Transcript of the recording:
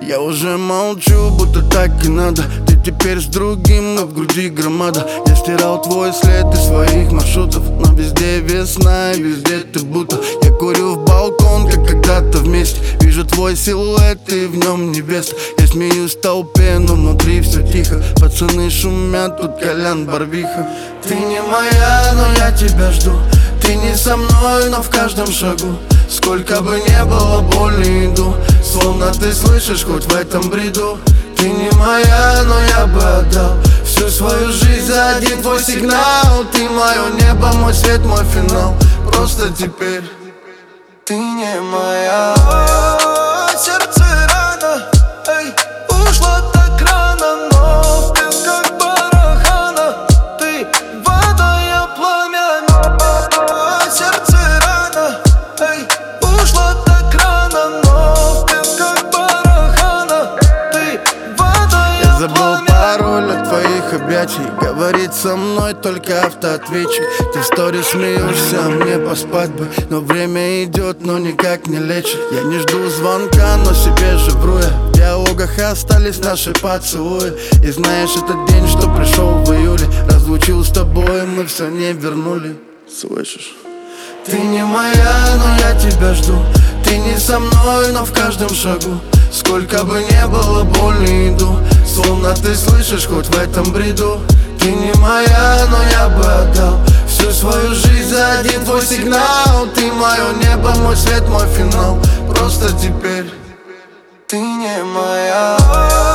Я уже молчу, будто так и надо. Ты теперь с другим, но в груди громада. Я стирал твой след из своих маршрутов, но везде весна и везде ты будто. Я курю в балкон, как когда-то вместе. Вижу твой силуэт и в нем невеста. Я смеюсь в толпе, но внутри все тихо. Пацаны шумят, тут Колян, Барвиха. Ты не моя, но я тебя жду. Ты не со мной, но в каждом шагу. Сколько бы не было боли, иду. Словно ты слышишь хоть в этом бреду. Ты не моя, но я бы отдал всю свою жизнь за один твой сигнал. Ты мое небо, мой свет, мой финал. Просто теперь ты не моя. Сердце рано, эй, ушло так рано, но в плен как барахана. Ты вода, я пламя. Сердце рано, эй, ушло так рано, но в плен как барахана. Ты вода, я Забыл пароль от твоих объятий. Говорит со мной только автоответчик. Ты в сторе смеешься, а мне поспать бы. Но время идет, но никак не лечит. Я не жду звонка, но себе же вру я. В диалогах остались наши поцелуи. И знаешь, этот день, что пришел в июле, разлучил с тобой, мы все не вернули. Слышишь? Ты не моя, но я тебя жду. Ты не со мной, но в каждом шагу. Сколько бы не было боли, иду. Словно ты слышишь хоть в этом бреду. Ты не моя, но я бы отдал всю свою жизнь за один твой сигнал. Ты мое небо, мой свет, мой финал. Просто теперь ты не моя.